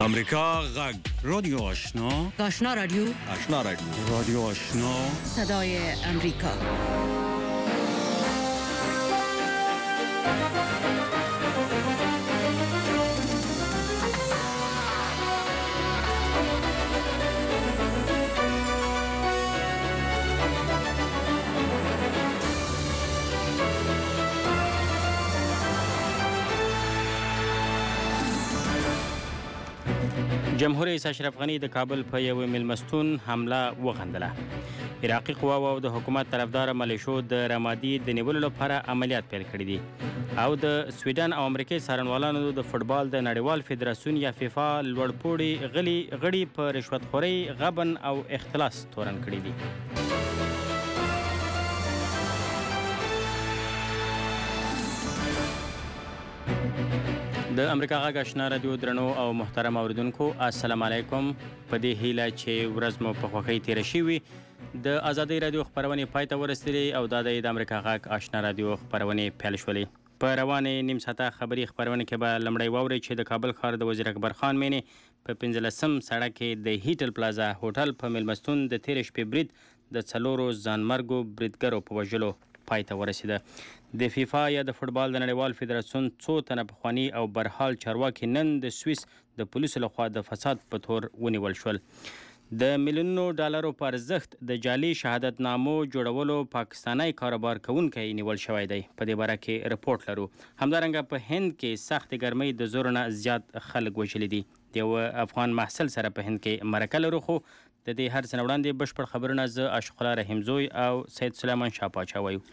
امریکا غږ رادیو آشنا رادیو رادیو آشنا صدای امریکا. جمهور رئیس اشرف غنی د کابل په یو میلمستون حمله وغندله. عراقي قواو او د حکومت طرفدار ملیشو د رمادي د نیولو لپاره عملیات پیل کړي دي او د سویډن او امریکای څارنوالانو د فوټبال د نړیوال فدراسیون یا فیفا لوړپوړي غړي په رشوتخورۍ، غبن او اختلاس تورن کړي دي. د امریکا غږ آشنا رادیو درنو او محترم اوریدونکو، السلام علیکم. په دې هیله چې ورځ مو په خوښۍ تیره شوي، د ازادۍ رادیو خپرونې پای ته ورسېدلې او دا د امریکا غږ آشنا رادیو خپرونې پیل شولې. په روانې نیم ساعته خبري خپرونې کې به لومړی واورئ چې د کابل ښار د وزیر اکبر خان مېنې په 15 سړک کې د هیټل پلازا هوټل په میلمستون د تېرې شپې برید د 4 ځانمرګو بریدګرو په وژلو پای ته ورسېده. د فیفا یا د فوټبال د نړیوال فدراسیون څو تنه پخواني او برحال چارواکي نن د سویس د پولیسو لخوا د فساد په تور ونیول شول. د میلیونونو ډالرو په ارزښت د جعلي شهادت نامو جوړولو پاکستانی کاروبار کوونکی نیول شوی دی. په دې باره کې رپورټ لرو. همدارنګه په هند کې سخت ګرمۍ د زور نه زیات خلک وژلي دي. د یو افغان محصل سره په هند کې مرکه لرو، خو د دې هر څه نه وړاندې بشپړ خبرونه زه اشق الله رحیمزوی او سید سلیمان شاه پاچا وایو.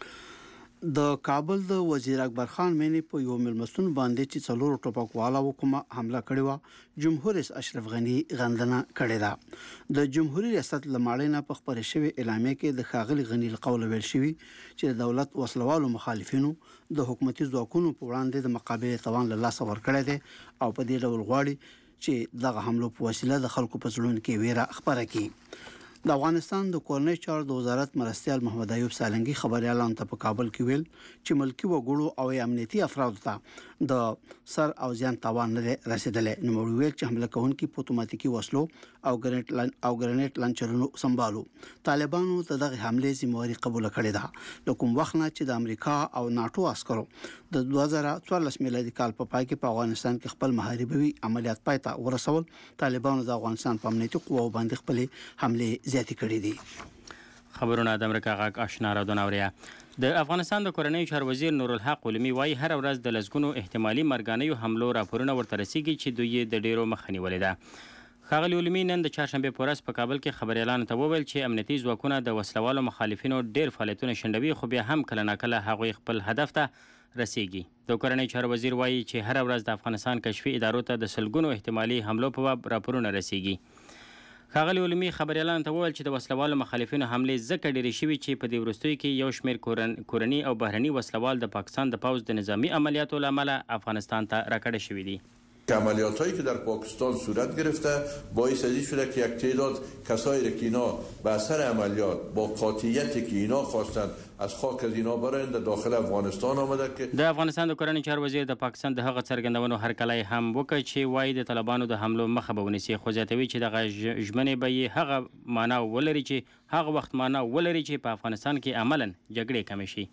د کابل د وزیر اکبر خان مېنې په یو میلمستون باندې چې 4 ټوپکوالاو کومه حمله کړې وه، جمهور رئیس اشرف غنی غندنه کړې ده. د جمهوریت ریاست لماړې نه په خبرې شوې اعلامیه کې د ښاغلي غنی له قوله ویل شوي چې د دولت وسلوالو مخالفینو د حکومتي ځواکونو په وړاندې د مقابلې توان له لاسه ورکړی دی او په دې ډول غواړي چې دغه حملو په وسیله د خلکو په زړونو کې ویره خپره کړي. د افغانستان د کورنۍ چارو د وزارت مرستیال محمد ایوب سالنګي خبريالانو ته په کابل کې ویل چې ملکی وګړو او امنیتي افرادو ته د سر او ځان تاوان نه رسیدلې. نو موږ ویل چې حمله کوونکي په اتوماتیکي وسلو او ګرنیټ لانچرونو سمبالو. طالبانو ته دغه حمله ذمہواری قبول کړې ده. د کوم وخت نه چې د امریکا او ناتو عسکرو د 2014 میلادي کال په پای کې په افغانستان کې خپل محاربوي عملیات پای ته ورسول، طالبانو د افغانستان په امنیتي قواو باندې خپل حمله زیاتې کړې دي. خبرونه د امریکا غږ آشنا رادیو اوریا. د افغانستان د کورنۍ چارو وزیر نورالحق علمی وايي هر ورځ د لسګونو احتمالي مرګانیو حملو راپورونه ورته رسیږي چې دوی د ډیرو مخه نیولې ده. ښاغلي علمی نن د چهارشنبې په ورځ په کابل کې خبريالانو ته وویل چې امنیتي ځواکونه د وسلوالو مخالفینو ډیر فعالیتونه شنډوي، خو بیا هم کله ناکله هغوی خپل هدف ته رسیږي. د کورنۍ چارو وزیر وايي چې هر ورځ د افغانستان کشفي ادارو ته د سلګونو احتمالي حملو په باب راپورونه رسیږي. ښاغلي علمی خبريالانو ته وویل چې د وسلوالو مخالفینو حملې ځکه ډېرې شوي چې په دې وروستیو کې یو شمېر کورني او بهرني وسلوال د پاکستان د پوځ د نظامی عملیاتو له امله افغانستان ته راکړه شوي دي. عملیات هایی که در پاکستان صورت گرفته باعث ازی شده که یک تعداد کسایی را که اینا به اثر عملیات با قاطعیتی که اینا خواستند از خاک از اینا برند داخل افغانستان آمده که د افغانستان د کورنۍ چارو وزیر د پاکستان د هغه څرګندونو هرکلی هم وکړ چې وایي د طالبانو د حملو مخه به ونیسي، خو زیاتوي چې دغه ژمنې به یې هغه معنا ولري چې هغه وخت معنا ولري چې په افغانستان کې عملاً جګړې کمې شي.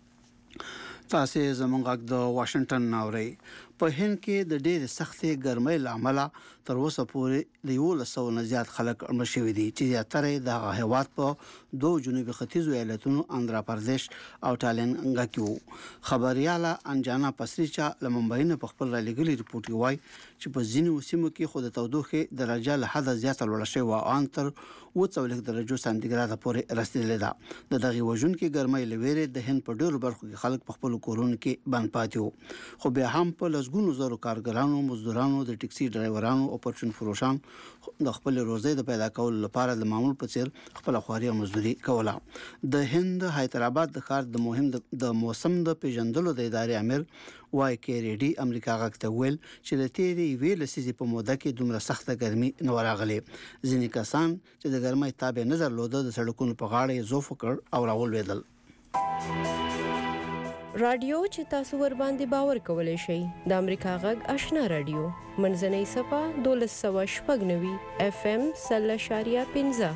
تاسو زمونږ غږ د واشنگټن ناوري. په هند کې د ډېر سختې ګرمۍ لامل تر اوسه پورې د 1100 نه زیات خلک مړ شوي دي چې زیاتره د هیواد په 2 جنوبي ختیځو ایالتونو آندرا پردیش او تالنګا کې وو. خبرياله انجانا پسریچا لمنبای نه په خپل رالېګلي رپورټ کې وایي چې په ځینو سیمو کې خو د تودوخې درجه له حده زیاته لوړه شوې وه، ان تر 40 درجو سانتیګراد پورې رسیدلې ده. د دغه وژونکي ګرمۍ له ویرې د هند په ډېرو برخو کې خلک په خپل کورونو کې بند پاتې وو، خو بیا هم په لسګونو زرو کارګرانو، مزدورانو، د ټکسي ډرایورانو او پرچون فروشان د خپل روزي د پیدا کولو لپاره د معمول په څیر خپل خواري او مزدوري کوله. د هند حیدرآباد د ښار د موسم د پیژندلو د ادارې امیر وای کې ریډي امریکا غږ ته ویل چې د تیرې ویل لسیزې په موده کې دومره سخته ګرمي نه راغلي. ځینې کسان چې د ګرمۍ تابع نظر لوده د سړکونو په غاړه زوف کړ او راولوېدل. رادیو چې تاسو ور باندې باور کولای شئ د امریکا غږ آشنا رادیو منځنۍ صفه 1290 FM 0.15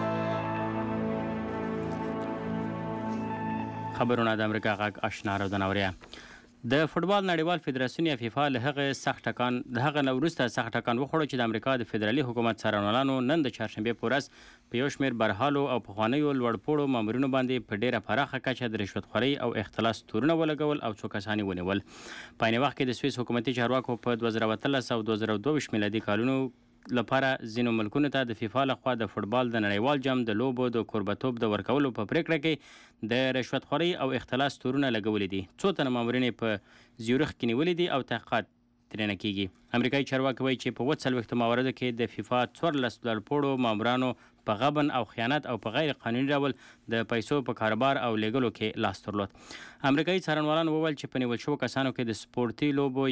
خبرونه د امریکا غږ آشنا رادیو نوریا د فوتبال نړیوال فدراسیون یا فیفا له هغه سخت ټکان وروسته سخت ټکان وخوړ چې د امریکا د فدرالي حکومت څارنوالانو نن د چهارشنبې په ورځ په یو شمېر برحالو او پخوانیو لوړپوړو مامورینو باندې په ډیره پراخه کچه د رشوتخورۍ او اختلاس تورونه ولګول او څو کسان ونیول. په عین وخت کې د سویس حکومتي چارواکو په 2013 او 2022 میلادي کالونو لپاره ځینو ملکونو ته د فیفا لخوا د فوتبال د نړیوال جام د لوبو د کوربتوب د ورکولو په پریکړه کې د رشوتخورۍ او اختلاس تورونه لګولي دي. څو تنه مامورین په زیورخ کې نیولي دي او تحقیقات ترېنه کیږي. امریکایي چارواکي وایي چې په 40 مواردو کې د فیفا 14 لوړپوړو مامورانو په غبن او خیانت او په غیر قانوني ډول د پیسو په کاروبار او لیږلو کې لاس درلود. امریکایي څارنوالانو وویل چې په نیول شوو کسانو کې د سپورتي لوبو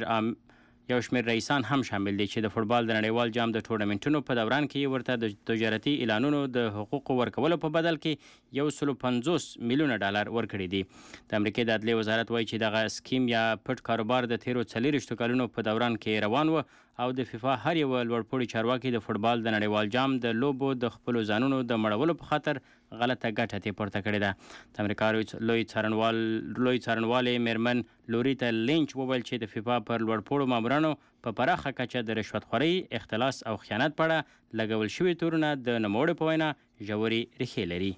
یو شمېر رئیسان هم شامل دي چې د فوتبال د نړیوال جام د ټورنمنټونو په دوران کې ورته د تجارتي اعلانونو د حقوقو ورکولو په بدل کې $150 میلیونه ورکړي دي. د امریکا د عدلیې وزارت وایي چې دغه سکیم یا پټ کاروبار د تیرو 40 کلونو په دوران کې روان و او د فیفا هر یو لوړپوړي چارواکي د فوتبال د نړیوال جام د لوبو د خپلو ځانونو د مړولو په خاطر غلطه ګټه ترې پورته کړې ده. د امریکا لوی څارنوالې میرمن لوریتا لینچ وویل چې د فیفا پر لوړپوړو مامورانو په پراخه کچه د رشوتخورۍ، اختلاس او خیانت په اړه لګول شوي تورونه د نوموړي په وینا ژورې ریښې لري.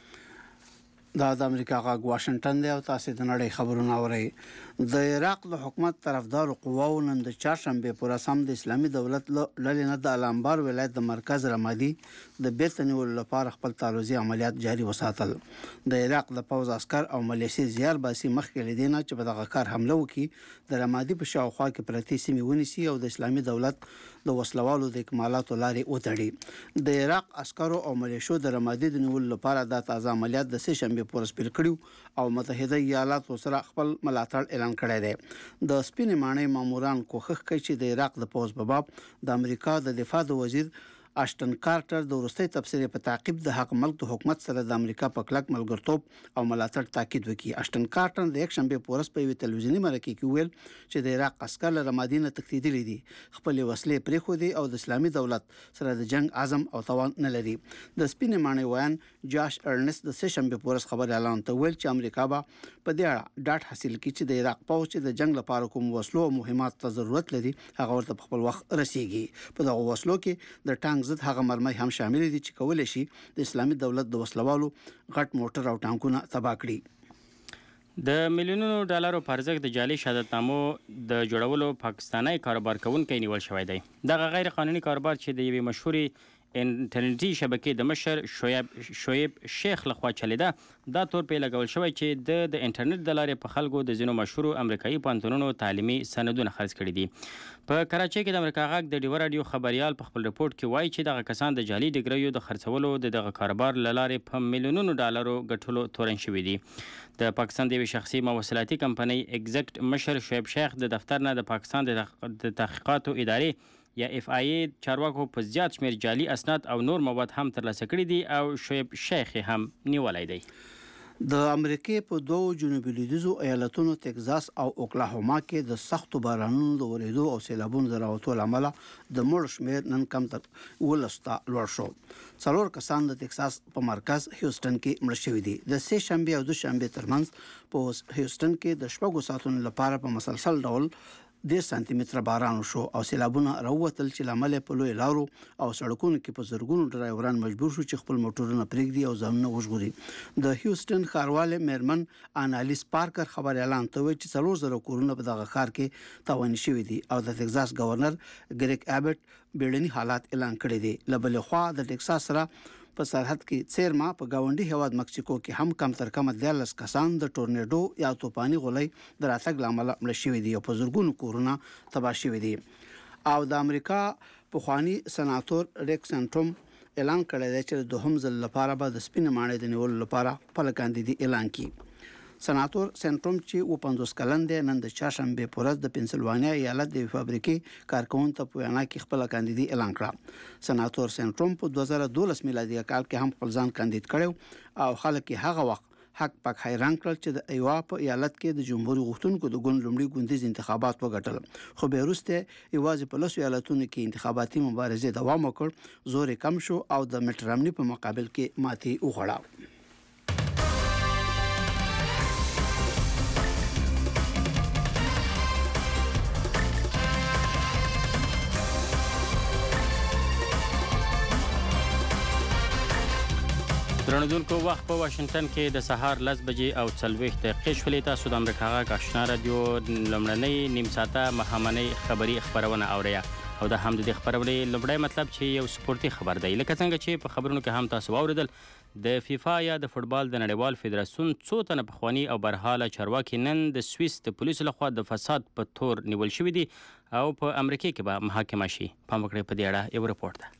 دا د امریکا غږ واشنگټن دی او تاسو د نړۍ خبرونه اورئ. د عراق د حکومت طرفدار قواو نن د چهارشنبه پر اساس د اسلامي دولت لړنه د الانبار ولایت د مرکز رمادي د بیرته نیولو لپاره خپل تعرضي عملیات جاري وساتل. د عراق د پوز عسكر او ملیشي زیار باسي مخکې لیدنه چې په دغه کار حمله وکړي د رمادي په شاوخوا کې پرتی سیمې ونیسي او د اسلامي دولت د وسلوالو د اکمالاتو لارې وتړي. د عراق عسکرو او ملیشو د رمادي د نیولو لپاره د تازه عملیات د سه شنبه پورس پیل کړیو او متحده ایالاتو سره خپل ملاتړ اعلان کړی دی. د سپینې ماڼۍ ماموران کوښښ کوي چې د عراق د پوز په باب د امریکا د دفاع د وزیر اشټن کارټر د وروستي تبصرې په تعقیب د حق ملک د حکومت سره د امریکا په کلک ملګرتوب او ملاتړ تاکید وکړي. اشټن کارټر د یک شنبه پورس په یوه تلویزیوني مرکه کې ویل چې د عراق عسکر له رمادي نه تښتېدلي دي، خپل وسلې پرېښودې او د اسلامي دولت سره د جنگ عزم او توان نه لري. د سپینې ماڼۍ ویان جاش ارنست د سه شنبه پورس خبر اعلان ته ویل چې امریکا به په دې اړه ډاډ حاصل کړي چې د عراق پوځ چې د جنگ لپاره کوم وسلو او مهمات ته ضرورت لري هغه ورته په خپل وخت رسیږي. په دغه وسلو کې د ټانک ضد هغه مرمۍ هم شامل دي چې کولای شي د اسلامي دولت د وسلوالو غټ موټر او ټانکونه تباه کړي. د میلیونونو ډالرو په ارزښت د جعلي شهادتنامو د جوړولو پاکستاني کاروبار کوونکی نیول شوی دی. دغه غیر قانوني کاروبار چې د یوې مشهورې انټرنیټي شبکې د مشر شعیب شیخ لخوا چلیده، دا تور پې لګول شوی چې د انټرنیټ د لارې په خلکو د ځینو مشهورو امریکایي پوهنتونونو تعلیمي سندونه خرڅ کړي دي. په کراچۍ کې د امریکا غږ د ډیوه راډیو خبریال په خپل رپورټ کې وایي چې دغه کسان د جعلي ډیګریو د خرڅولو دغه کاروبار له لارې په میلیونونو ډالرو ګټلو تورن شوي دي. د پاکستان د یوې شخصي مواصلاتي کمپنۍ ایگزیکټ مشر شعیب شیخ د دفتر نه د پاکستان د تحقیقاتو ادارې یا FIA چارواکو په زیات شمیر جعلي اسناد او نور مواد هم ترلاسه کړي دي او شعیب شیخ هم نیولی دی. د امریکای په دوو جنوبي لویدیځو ایالتونو تگزاس او اوکلاهوما کې د سختو بارانونو د ورېدو او سیلابونو د راوتو له امله د مړو شمېر نن کم تر 12 ته لوړ شو. 4 کسان د تگزاس په مرکز هیوستن کې مړه شوي دي. د سه شنبې او دوشنبې ترمنځ په هیوستن کې د شپږو ساعتونو لپاره په مسلسل ډول 10 سانتي متره باران وشو او سیلابونه راووتل چې لامل په لوی لارو او سړکونو کې په زرګونو ډرایوران مجبور شو چې خپل موټرونه پرېږدي او ځانونه وژغوري. د هیوستن ښاروالې میرمن انالیس پارکر خبر اعلان ته وایي چې 4,000 کورونه په دغه ښار کې تاواني شوي دي او د تگزاس گورنر ګریګ ابټ بیړني حالات اعلان کړي دي. له بلې خوا د ټکساس سره په سرحد کې څیرما په گاونډي هیواد مکسیکو کې هم کم تر کم 13 کسان د ټورنیډو یا توپاني غولۍ د راتګ لامل مړه شوي دي او په زرګونو کورونه تباه شوي دي. او د امریکا پخوانی سناتور ریک سنټروم اعلان کړی دی چې د دوهم ځل لپاره به د سپینې ماڼۍ د نیولو لپاره خپل کاندیدي اعلان کړي. سناتور سنټروم چې 50 کلن دی نن د چهارشنبه په ورځ د پنسلوانیا ایالت د فابریکې کارکونکو ته په وینا کې خپل کاندیدي اعلان کړ. سناتور سنټروم په 2012 میلادي کال کې هم خپل ځان کاندید کړو او خلک هغه وخت حق پاک حیران کړل چې د ایوا په ایالت کې د جمهوریت غوښتونکو د ګوند لومړي ګوندیز انتخابات وګټل خو به وروسته یوازې په لاسو ایالتونو کې انتخاباتي مبارزه دوام وکړ زور کم شو او د مټ رامني په مقابل کې ماتې وخوړه درنودونکو وخت په واشنگټن کې د سهار 10 بجې او 40 دقیقې شولې تاسو د امریکا غږ آشنا رادیو لمړنۍ نیم ساعته مهمنۍ خبری خبرونه اوریا او د هم د خبرونې لومړی مطلب چې یو سپورتي خبر دی لکه څنګه چې په خبرونو کې هم تاسو واوریدل د فیفا یا د فوتبال د نړیوال فدراسیون څو تنه پخوانی او برحاله چارواکي نن د سویس د پولیسو لخوا د فساد په تور نیول شوی دي او په امریکا کې به محاکمه شي پام وکړئ په دې اړه یو رپورت ده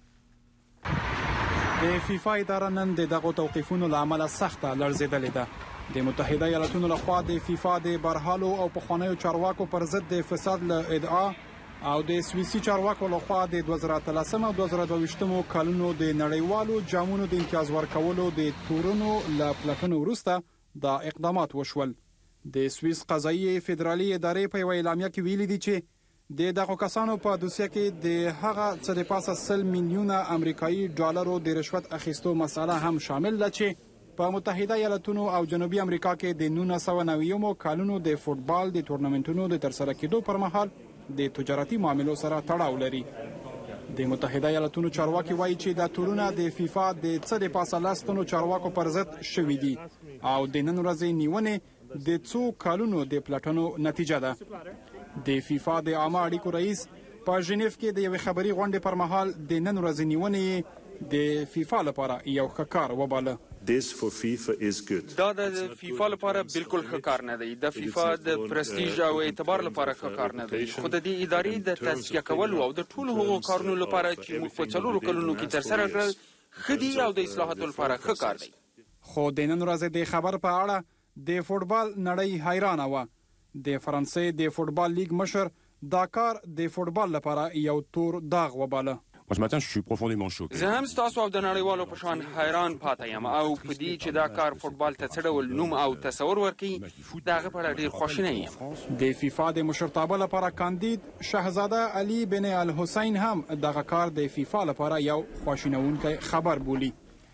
د فیفا اداره نن دغه توقیفونو لامل سخته لړزیدلې ده د متحده ایالاتونو لخوا د فیفا د برحالو او پخوانیو چارواکو پر ضد د فساد له ادعا او د سویسي چارواکو لخوا د 2013 او 2022 کلونو د نړیوالو جامونو د امتیاز ورکولو د تورونو له پلټنو وروسته د اقدامات وشول د سویس قضایي فدرالي ادارې په اعلامیه کې ویلي دي چې د دغه کسانو په دوسیه کې د هغه څه د پاسه 100 میلیونه امریکایي ډالرو د رشوت اخیستو مسله هم شامل ده چې په متحده ایالاتونو او جنوبي امریکا کې د 1990 کلونو د فوتبال د تورنمنټونو د ترسره کېدو پر مهال د تجارتي معاملو سره تړاو لري د متحده ایالاتونو چارواکي وایي چې د تورونه د فیفا د څه د پاسه لاستونو چارواکو پر ضد شوي دي او د نن ورځې نیونې د څو کلونو د پلټنو نتیجه ده د فیفا د عامه اړیکو رئیس په ژنیف کې د یوې خبري غونډې پر مهال د نن ورځې نیونې د فیفا لپاره یو ښه کار وباله دا د فیفا لپاره بالکل ښه کار نه دی د فیفا د پرستیژ او اعتبار لپاره ښه کار نه دی خو د دې ادارې د تصفیه کولو او د ټولو هغو کارونو لپاره چې موږ په څلورو کلونو کې ترسره کړل ښه دي او د اصلاحاتو لپاره ښه کار دی خو د نن ورځې د خبر په اړه د فوتبال نړۍ حیرانه وه د فرانسې د فوتبال لیگ مشر دا کار د فوتبال لپاره یو تور داغ وباله زه هم ستاسو او د نړیوالو په شان حیران پاتې یم او په دې چې دا کار فوتبال ته څه ډول نوم او تصور ورکوي د هغه په اړه ډېر خواشینی یم د فیفا د مشرتابه لپاره کاندید شهزاده علي بن الحسین هم دغه کار د فیفا لپاره یو خواشینونکی خبر بولي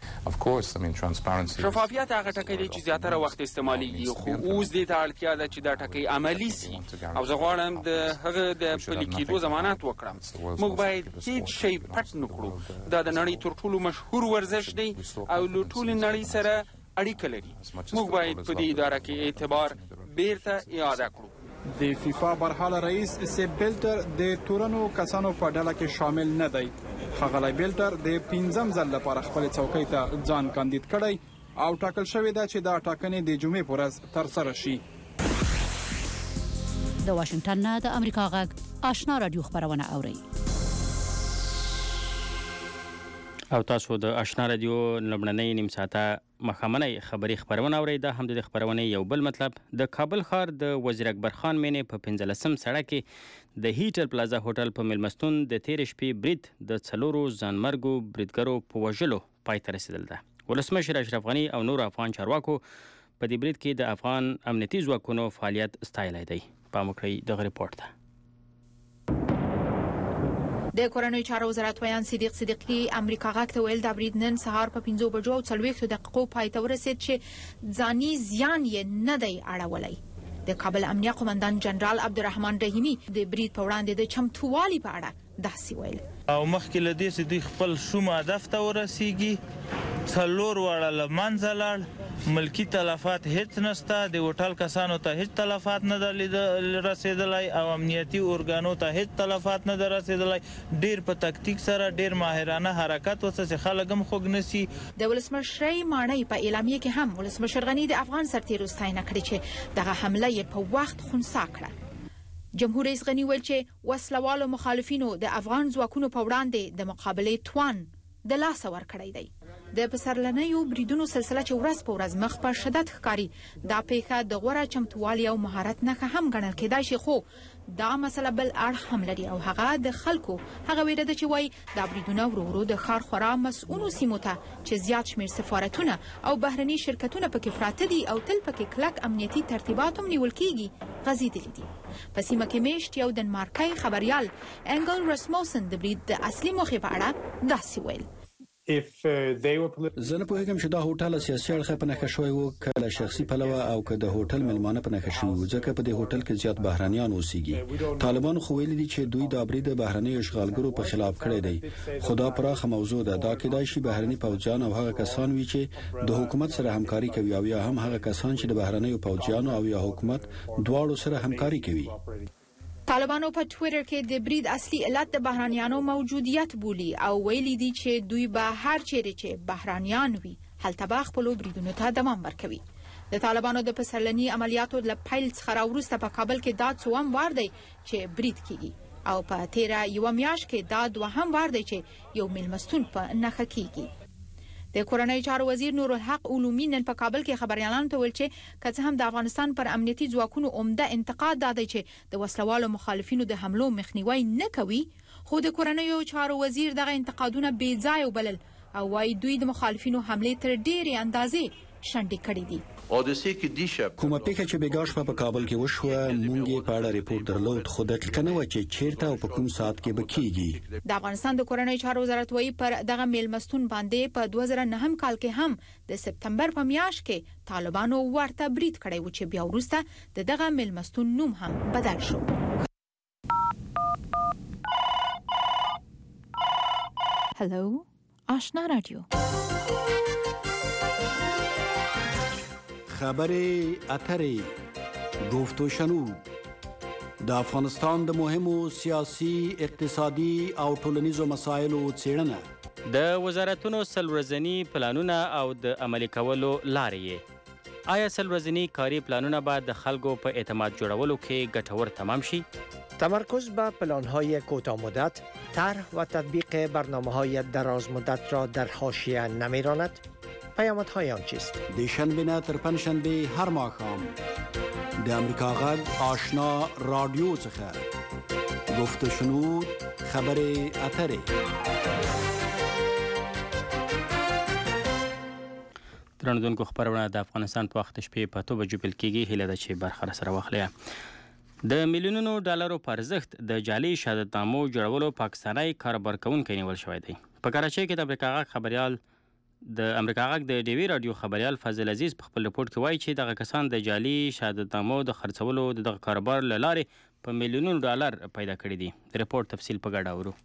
شفافیت هغه ټکی دی چې زیاتره وخت استعمالیږي خو اوس دې ته اړتیا ده چې دا ټکی عملی سي او زه غواړم د هغه د پلي کېدو ضمانت وکړم موږ باید هیڅ شی پټ نه کړو دا د نړۍ تر ټولو مشهور ورزش دی او له ټولې نړۍ سره اړیکه لري موږ باید په دې اداره کې اعتبار بیرته اعاده کړو د فیفا برحاله رئیس سیب بلټر د تورنو کسانو په ډله کې شامل نه دی ښاغلی بلټر د 15م ځل لپاره خپل څوکۍ ته ځان کاندید کړی او ټاکل شوی ده چې دا ټاکنې د جمعې په ورځ ترسره شي د واشنگټن نه د امریکا غږ آشنا رادیو خبرونه اورئ او تاسو د آشنا رادیو لمړنۍ نیم ساعته مخامنۍ خبری خبرونه اورئ دا هم د خبرونې یو بل مطلب د کابل ښار د وزیر اکبر خان مینې په 15 سړک کې د هیټل پلازا هوټل په ملمستون د تیر شپې برید د څلورو ځانمرګو بریدګرو په وژلو پای ته رسیدل ده ولسمشر اشرف غني او نور افغان چارواکو په دې برید کې د افغان امنیتي ځواکونو فعالیت ستایلی دی پام وکړئ دغه ریپورت ته د کورنۍ چارو وزارت ویان صدیق صدیقی امریکا غاک ته ویل د برید نن سهار په 5 بجو او 40 دقیقو پای ته ورسید چې ځاني زیان یې نه دی اړولی د کابل امنیه قومندان جنرال عبدالرحمن رحیمی د برید په وړاندې د چمتووالي په اړه داسې ویل او مخکې له دې چې دوی خپل شوم هدف ته ورسیږي څلور واړه له منځه لاړ ملکی تلفات هیڅ نشته د هوټل کسانو ته هیڅ تلفات نه رسیدلی او امنیتي ارګانو ته هیڅ تلفات نه رسیدلی ډیر په تکتیک سره ډیر ماهرانه حرکت وسه چې خلک هم خوګ نسی د ولسمشر ماڼۍ په اعلامیه کې هم ولسمشر غني د افغان سرتیرو ستاینه کړې چې دغه حمله یې په وخت خنثی کړه جمهور رئیس غني ویل چې وسلوالو مخالفینو د افغان ځواکونو په وړاندې د مقابلې توان د لاس ور کړی دی د پسرلنیو بریدونو سلسله چې ورځ په ورځ مخ په شدت ښکاري. دا پیښه د غوره چمتووالي او مهارت نښه هم ګڼل کېدای شي، خو دا مسله بل اړخ هم لري او هغه د خلکو هغه ویره ده چې وایي دا بریدونه ورو ورو د ښار خورا مسؤلو سیمو ته چې زیات شمېر سفارتونه او بهرني شرکتونه پکې پراته دي او تل پکې کلک امنیتي ترتیبات هم نیول کېږي غځېدلي دي. په سیمه کې میشت یو دنمارکي خبریال انګل رسموسن د برید د اصلي موخې په اړه داسې ویل: زه نه پوهیږم چې دا هوټل سیاسي اړخ په نښه شوی و که له شخصي پلوه او که د هوټل مېلمانه په نښه شوي، ځکه په دې هوټل کې زیات بهرنیان اوسېږي. طالبانو خو ویلي دي چې دوی دا برید د بهرنیو اشغالګرو په خلاف کړی دی، خو دا پراخه موضوع ده. دا کېدای شي بهرني پوځیان او هغه کسان وي چې د حکومت سره همکاري کوي، او یا هم هغه کسان چې د بهرنیو پوځیانو او یا حکومت دواړو سره همکاري کوي. طالبانو په ټوئیټر کې د برید اصلي علت د بهرانيانو موجودیت بولي او ویلي دي چې دوی به هر چیرې چې بهرانيان وي هلته به خپل بریدونو ته دوام ورکوي. د طالبانو د پسرلني عملیاتو له پیل څخه راوروسته په کابل کې دا څوم وار دی چې برید کیږي او په تیره یو میاشت کې دا دوهم وار دی چې یو میلمستون په نښه کیږي. د کورنۍ چارو وزیر نور الحق علومی نن په کابل کې خبريالانو ته ویل چې که څه هم د افغانستان پر امنیتي ځواکونو عمده انتقاد دی چې د وسلوالو مخالفینو د حملو مخنیوي نه کوي، خو د کورنۍ چارو وزیر دغه انتقادونه بې ځای وبلل او وايي دوی د مخالفینو حمله تر ډېرې اندازې شنډې کړې دي. کومه پیښه چې بیګا شپه په کابل کې وشوه مونږ یې په اړه ریپورت درلود، خو دقیقه نه و چې چیرته او په کوم ساعت کې به کیږي. د افغانستان د کورنۍ چارو وزارت وايي پر دغه میلمستون باندې په 2009 کال کې هم د سپتمبر په میاشت کې طالبانو ورته برید کړی و چې بیا وروسته دغه میلمستون نوم هم بدل شو. هلو آشنا رادیو، خبري اترې، گفت و شنود، د افغانستان د مهمو سیاسي، اقتصادي او ټولنیزو مسایلو څېړنه، د وزارتونو سلورځني پلانونه او د عملي کولو لارې. آیا سلورځني کاري پلانونه به د خلکو په اعتماد جوړولو کې ګټور تمام شي؟ تمرکز به پلان‌های کوتاه مدت، طرح و تطبیق برنامه‌های دراز مدت را در حاشیه نمی‌راند؟ پیامدهای آن چیست؟ دیشنبه نه تر پنجشنبه هر ماښام د امریکا غږ آشنا رادیو څخه گفت و شنود، خبري اترې. درنوونکو خبرونه د افغانستان په وخت شپې په 2 بجو پیل کېږي. هیله ده چې برخه سره واخلئ. د میلیونونو ډالرو په ارزښت د جعلي شهادتنامو جوړولو پاکستاني کاروبار کوونکی نیول شوی دی. په کراچۍ کې د امریکا غږ خبريال د امریکا غږ د ډیوی رادیو خبريال فاضل عزیز په خپل رپورت کې وایي چې دغه کسان د جعلي شهادتنامو د خرڅولو دغه کاروبار له لارې په میلیونونو ډالر پیدا کړي دي. رپورت تفصیل په ګډه اورو.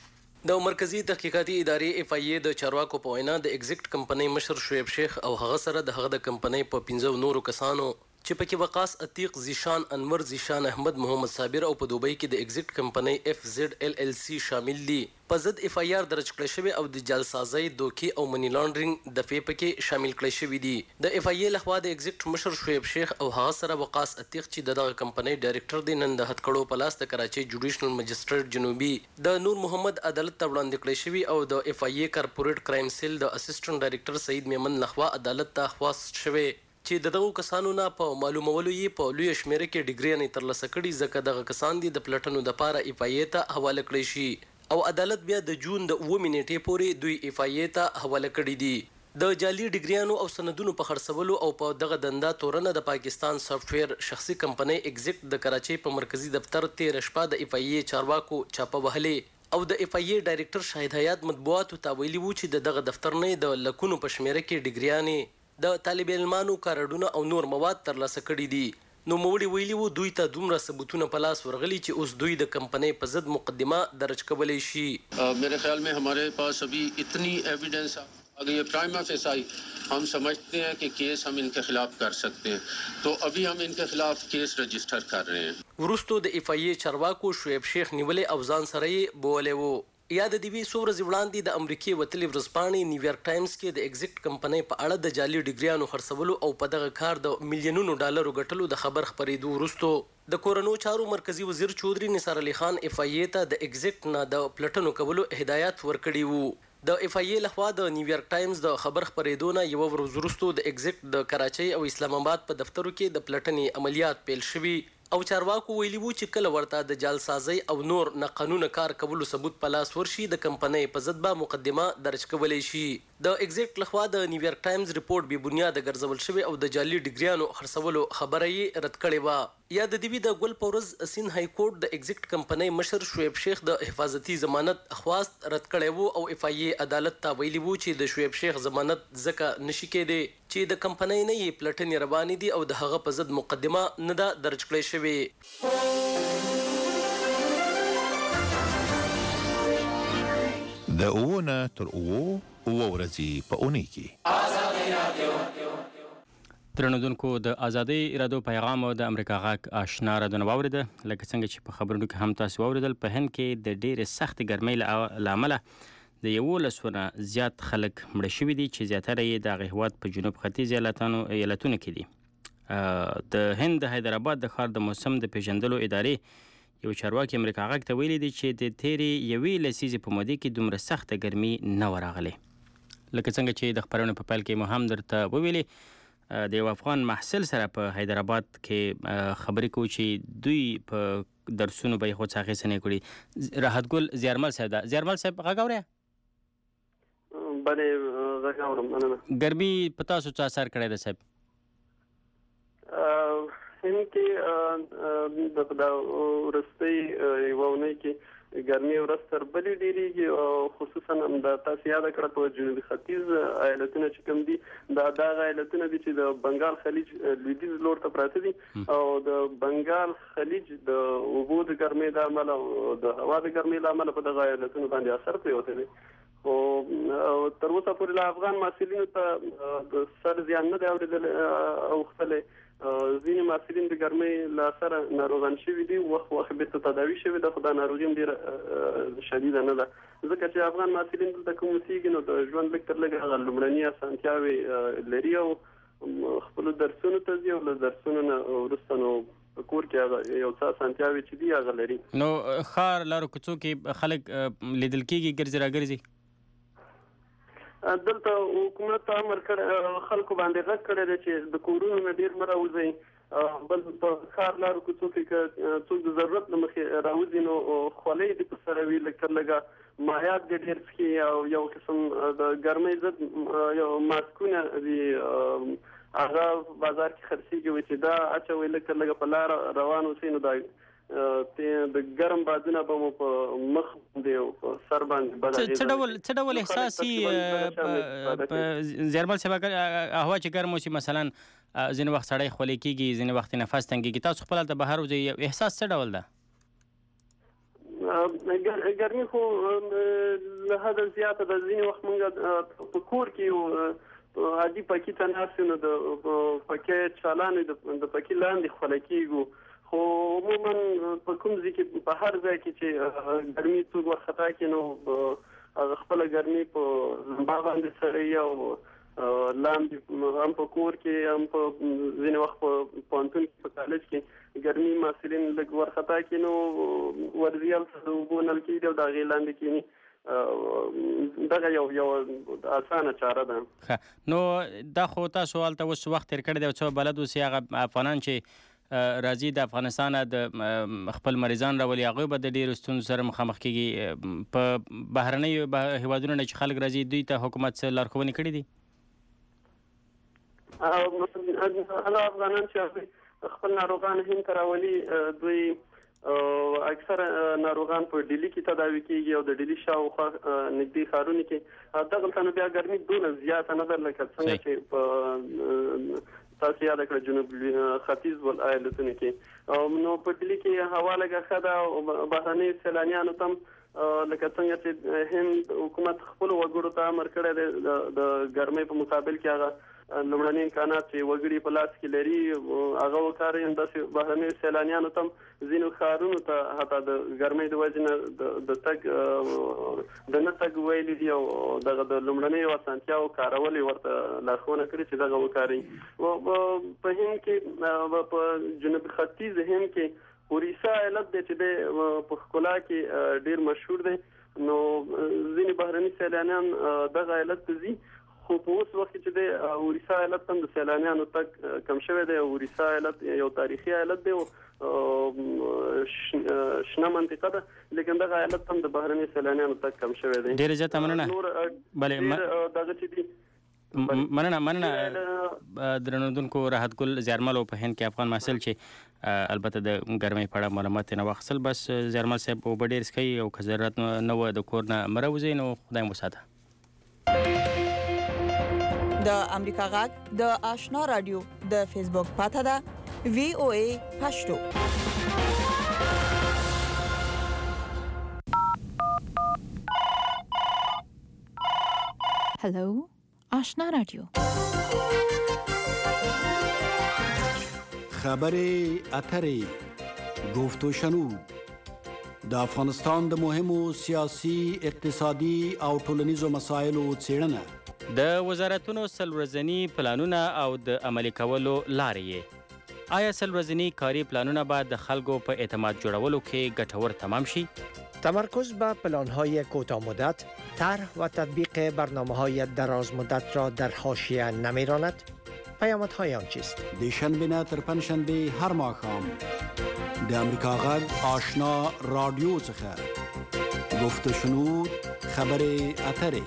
د مرکزی تحقیقاتي ادارې اف ای ای د چارواکو په وینا د ایگزیکټ کمپنۍ مشر شعیب شیخ او هغه سره د هغه د کمپنۍ په 15 نورو کسانو چې پکې وقاص عتیق، زیشان انور، زیشان احمد، محمد صابر او په دوبۍ کې د ایگزیکټ کمپنۍ اف زد ال ال سی شامل دي. په ضد اف ای آر درج کړی شوی او د جعلسازۍ، دوکې او منی لانډرینګ د فی پکې شامل کړی شوی دي. د اف ای ای لخوا د ایگزیکټ مشر شعیب شیخ او هغه سره وقاص عتیق چې دغه کمپنۍ ډایریکټر دی نن د هټکړو په لاس د کراچۍ جوډیشنل مجسټریټ جنوبي د نور محمد عدالت ته وړاندې کړی شوی او د اف ای ای کارپوریټ کرایم سیل د اسسټنټ ډایریکټر سعید میمن لخوا عدالت ته خواست شوی چې دغه کسانو نه په معلومولو یې په لوی شمیره کې ډیګری نه ترلاسه کړي، ځکه دغه کسان دي د پلټنو د پاره اف ای ای ته حواله کړی شي او عدالت بیا د جون د 9 نیټې پورې دوی اف ای ای ته حواله کړي دي. د جعلي ډیګریانو او سندونو په خرڅولو او په دغه دنده تورنه د پاکستان سافټویر شخصي کمپنۍ ایگزیکټ د کراچۍ په مرکزی دفتر 13 شپه د اف ای ای چارواکو چاپه وهلې او د اف ای ای ډایریکټر شاهد حیات مطبوعاتو ته ویلي وو چې دغه دفتر نه د لکونو په شمیره کې ډیګریانې د طالب علمانو کارډونه او نور مواد ترلاسه کړي دي. نو موړي ویلي وو دوی ته دومره ثبوتونه په لاس ورغلي چې اوس دوی د کمپنۍ په ضد مقدمه درج کولی شي. मेरे ख्याल में हमारे पास अभी इतनी एविडेंस अगर ये प्राइमा फेसाई हम समझते हैं कि केस हम इनके खिलाफ कर सकते हैं, तो अभी हम इनके खिलाफ केस रजिस्टर कर रहे हैं. ورستو د اف ای ای چارواکو شعیب شیخ نیولې او ځان سره یې بولې وو. یاد دی وی سو ورځې وړاندې د امریکای وتلې ورځپاڼې نیویارک ټایمز کې د ایگزیکټ کمپنۍ په اړه د جعلي ډیګریانو خرڅولو او په دغه کار د میلیونونو ډالرو ګټلو د خبر خپرېدو وروسته د کورونو چارو مرکزی وزیر چودري نثار علي خان اف ای ای ته د ایگزیکټ نه د پلټنو کولو هدایت ورکړي وو. د اف ای لخوا د نیویارک ټایمز د خبر خبرېدو نه یو ورځ وروسته د ایگزیکټ د کراچۍ او اسلام آباد په دفترو کې د پلټنې عملیات پیل شوي او چارواکو ویلي وو چې کله ورته د جعلسازۍ او نور نه قانونه کار کولو ثبوت په لاس ورشي د کمپنۍ په ضد به مقدمه درج کولی شي. د ایگزیکټ لخوا د نیویارک ټایمز ریپورت بې بنیاده ګرځول شوی او د جعلي ډیګریانو خرڅولو خبره یې رد کړې وه. یا د دې د ګل په ورځ سین های کورټ د ایگزیکټ کمپنۍ مشر شعیب شیخ د حفاظتي ضمانت خواست رد کړی وو او اف ای عدالت ته ویلي وو چې د شعیب شیخ ضمانت ځکه نشي کېدی چې د کمپنۍ نه یې پلټنې روانې دي او د هغه په ضد مقدمه نه ده درج کړې شوې. د اوونه تر اوو ورځې په اونۍ کې درنودونکو د ازادۍ رادیو پیغام او د امریکا غاک آشنا رادیو واوریده. لکه څنګه چې په خبرونو کې هم تاسو واوریدل، په هند کې د ډېرې سختې ګرمۍ له امله د 11 زیات خلک مړه شوي دي چې زیاتره یې د هغې هېواد په جنوب ختیځ ایالتونو کې دي. د هند د حیدرآباد د ښار د موسم د پیژندلو ادارې یو چارواکي امریکا غاک ته ویلي دي چې د تیرې یوې لسیزې په مودې کې دومره سخته ګرمي نه وه راغلې. لکه څنګه چې د خبرونو په پیل کې مو هم درته وویلې، د یو افغان محصل سره په حیدرآباد کې خبرې کوو چې دوی په درسونو به یې خو څه اخیستنې کړي. راحت ګل زیارمل صاحب ده. زیارمل صاحب غږ اورئ؟ بلې غږ اورم، مننه. ګرمي په تاسو څه اثر کړی ده صاحب؟ هند کې د وروستۍ یوه اونۍ کې ګرمي ورځ تر بلې ډېرېږي او خصوصا د تاسو یاده کړه په جنوبي ختیځ ایالتونه چې کوم دي دا هغه ایالتونه دي چې د بنګال خلیج لویدیځ لور ته پراته دي او د بنګال خلیج د اوبو د ګرمۍ له امله او د هوا د ګرمۍ له امله په دغه ایالتونو باندې اثر پرېوتی دی. او تر اوسه پورې له افغان محصلینو ته د سر زیان نه دی اوښتلی. ځینې محصلین د ګرمۍ له اثره ناروغان شوي دي، وخت بېرته تداوي شوي ده، خو دا ناروغي هم ډېره شدیده نه ده، ځکه چې افغان محصلین دلته کوم اوسېږي نو د ژوند لږ تر لږه هغه لومړني اسانتیاوې لري او خپلو درسونو ته ځي او له درسونو نه وروسته نو په کور کې هغه یو څه اسانتیاوې چې دي هغه لري. نو ښار لارو کوڅو کې خلک لیدل کېږي ګرځي راګرځي؟ دلته حکومت امر کړی خلکو باندې غږ کړی دی چې د کورونو نه ډېر مه راوځئ، بل په ښار لارو کوڅو کې که څوک د ضرورت له مخې راوځي نو خولۍ دې په سره وي، لږ تر لږه مایعات دې ډېر څښي او یو قسم د ګرمۍ ضد یو ماسکونه دي هغه بازار کې خرڅېږي چې دا اچوئ، لږ تر لږه په لاره روان اوسئ نو دا د ګرم بادونه به مو په مخ باندې او په سر باندې څه ډول احساس زیارمل صاحب هوا چې ګرم وشي مثلا ځینې وخت سړی خولې کېږي، ځینې وخت نفس تنګېږي، تاسو خپل هلته بهر وځئ احساس څه ډول ده؟ ګرمي خو له حده زیاته ده. ځینې وخت موږ په کور کې عادي پکي ته ناست یو نو د پکۍ چالانې د پکي لاندې خوله کېږو، خو عموما په کوم ځای کې په هر ځای کې چې ګرمي څوک ورخطا کړي نو خپله ګرمي په لمبا باندې سړی او لاندې هم په کور کې هم په ځینې وخت په پوهنتون کې په کالج کې ګرمي محصلین لږ ورخطا کړي نو ورځي هلته د اوبو نلکې دي او د هغې لاندې کښېني. دغه یو اسانه چاره ده. نو دا خو تاسو هلته اوس وخت تېر کړی دی او څه بلد اوسئ هغه افغانان چې راځي د افغانستانه د خپل مریضان راولي هغوی به د ډېرو ستونزو سره مخامخ کېږي. په بهرنیو هېوادونو نه چې خلک راځي دوی ته حکومت څه لارښوونې کړي دي؟ هغه افغانان چې خپل ناروغان هند ته راولي دوی اکثره ناروغان په ډیلي کې تداوي کېږي او د ډیلي شاوخوا نږدې ښارونو کې دغلته نو بیا ګرمي دونه زیاته نه ده لکه څنګه چې په تاسو یاد کړئ جنوب ختیځ ایالتونو کې نو په ډیلي کې هوا لږه ښه ده او بهرني سیلانیانو ته لکه څنګه چې هند حکومت خپلو وګړو ته امر کړی دی د ګرمۍ په مقابل کې هغه لومړني امکانات چې وګړي په لاس کې لري هغه وکاروي. همداسې بهرنیو سیلانیانو ته ځینو ښارونو ته حتی د ګرمۍ د وجې نه د تګ د نه تګ ویلي دي او دغه د لومړنیو اسانتیاوو کارول یې ورته لارښوونه کړې چې دغه وکاروي. په هند کې په جنوب ختیځ هند کې اوریسا ایالت دی چې د په ښکلا کې ډېر مشهور دی نو ځینې بهرني سیلانیان دغه ایالت ته ځي خو په اوس وخت کې چې د اوريسا ایالت هم د سیلانیانو تک کم شوی دی. اوريسا ایالت یو تاریخي ایالت دی شنه منطقه ده لیکن دغه ایالت هم د بهرني سیلانیانو تک کم شوی دی. ډېر زیات مننه. بلې دغه چې دی مننه درنودونکو راحت ګل زیارمل په هند کې افغان محصل چې البته د ګرمۍ په اړه معلومات نه واخیستل. بس زیارمل صاحب اوبه ډېر څښئ او که ضرورت نه وه د کور نه مه راوځئ نو خدای مو وساته. د امریکا غږ د آشنا رادیو د فیسبوک پاته ده VOA پښتو. هلو آشنا رادیو. خبري اتري گفت و شنود د افغانستان د مهمو سیاسي اقتصادي او ټولنیزو مسایلو څېړنه د وزارتونو سلورځني پلانونه او د عملي کولو لارې. آیا سلورځني کاري پلانونه به د خلکو په اعتماد جوړولو کې ګټور تمام شي؟ تمرکز به پلان‌های کوتاه مدت، طرح و تطبیق برنامه‌های دراز مدت را در حاشیه نمی‌راند؟ پیامدهای آن چیست؟ دیشنبه نه تر پنجشنبه هر ماښام د امریکا غږ آشنا رادیو څخه گفت و شنود خبري اتري.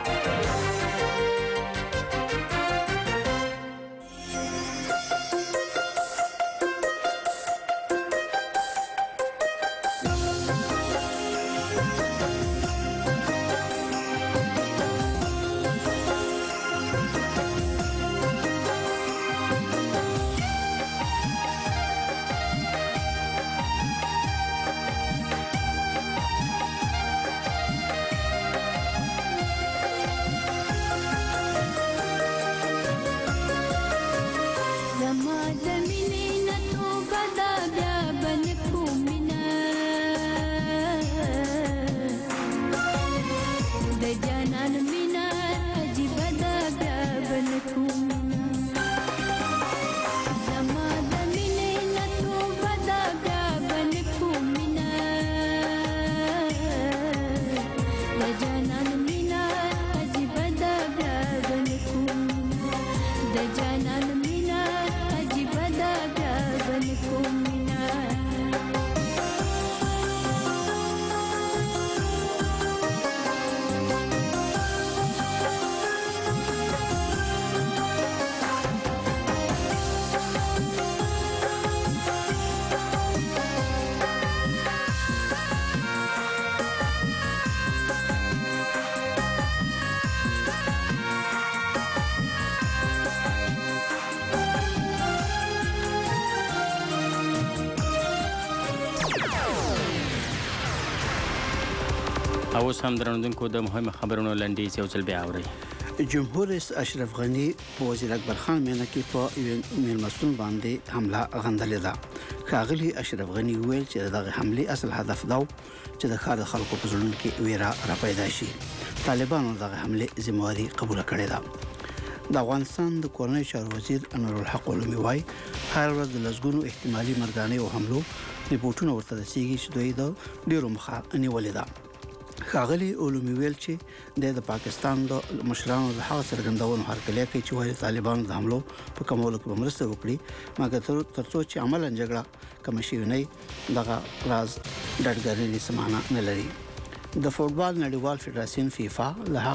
اوس هم درنودونکو د مهمو خبرونو لنډیز یو ځل بیا اورئ. جمهور رئیس اشرف غنی په وزیر اکبر خان مینه کې په میلمستون باندې حمله غندلې ده. ښاغلي اشرف غنی ویل چې دغه حمله اصل هدف دا چې د ښار خلکو په زړونو کې ویره را پیدا شي. طالبانو دغه حمله ذمہواری قبول کړې ده. د افغانستان د کورنۍ چارو وزیر انور الحق علومي وايي هر ورځ د لسګونو احتمالي مرګانې او حملو ریپورتونه ورته رسیږي چې دوی د ډیرو مخه نیولې ده. ښاغلي علومي ویل چې د پاکستان د مشرانو د هغه څرګندونو هرکلی کوي چې وايي طالبانو د حملو په کمولو کې مرسته وکړي مګر ترڅو چې عملاً جګړه کم شي نه دغه راز ډډګرنې سمانه نه لري. د فوټبال نړیوال فدراسیون فیفا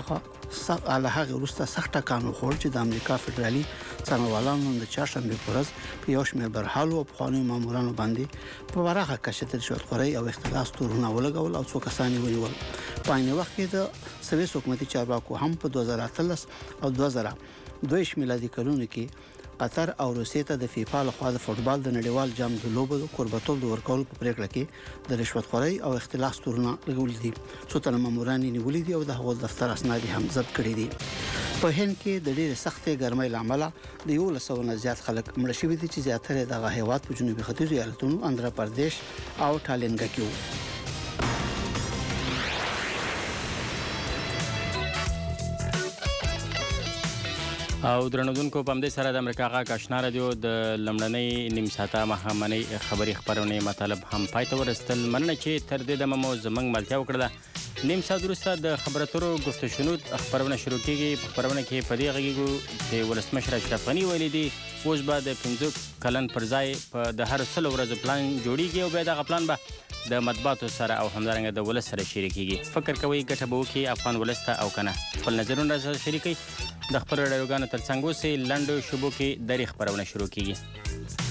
له هغه وروسته سخت ټکان وخوړ چې د امریکا فدرالي څارنوالانو د چهارشنبه په ورځ په یو شمېر برحالو او پخوانیو مامورانو باندې په ورغه کچه د رشوتخورۍ او اختلاس تورونه ولګول او څو کسان یې ونیول. په عین وخت کې د سویس حکومتي چارواکو هم په 2013 او 2022 میلادي کلونو کې قطر او روسیې ته د فیفا لخوا د فوټبال د نړیوال جام د لوبو کوربتول د ورکول په پریکړه کې د رشوتخورۍ او اختلاس تورونه لګولې دي. څو تنه ماموران نیولې دي او د هغو دفتر اسناد هم ضبط کړي دي. په هند کې د ډېرې سختې ګرمۍ لامل د 1100 نه زیات خلک مړه شوي دي چې زیاتره دغه هیواد په جنوبي ختیځو ایالتونو اندرا پردیش او ټالنګا کې وو. او درنودونکو په همدې سره د امریکا غږ آشنا رادیو د لمړنۍ نیم ساعته ماښامنۍ خبري خپرونې مطلب هم پای ته ورسېدل. مننه چې تر دې دمه مو زموږ ملتیا وکړله. نیم ساعت وروسته د خبراترو گفت و شنود خبرونه شروع کیږي. په خبرونه کې په دې غږیږو چې ولسمشر اشرف غني ویلي دي اوس به د 15 کلن پر ځای په د هر 100 ورځو پلان جوړیږي او بیا دغه پلان به د مطبوعاتو سره او همدارنګه د ولس سره شریکیږي. فکر کوئ ګټه به وکړي افغان ولس ته او کنه؟ خپل نظرونه راسره شریکئ. د خپلو راډیوګانو ترڅنګ اوسئ. لنډو شبو کې درې خبرونه شروع کیږي.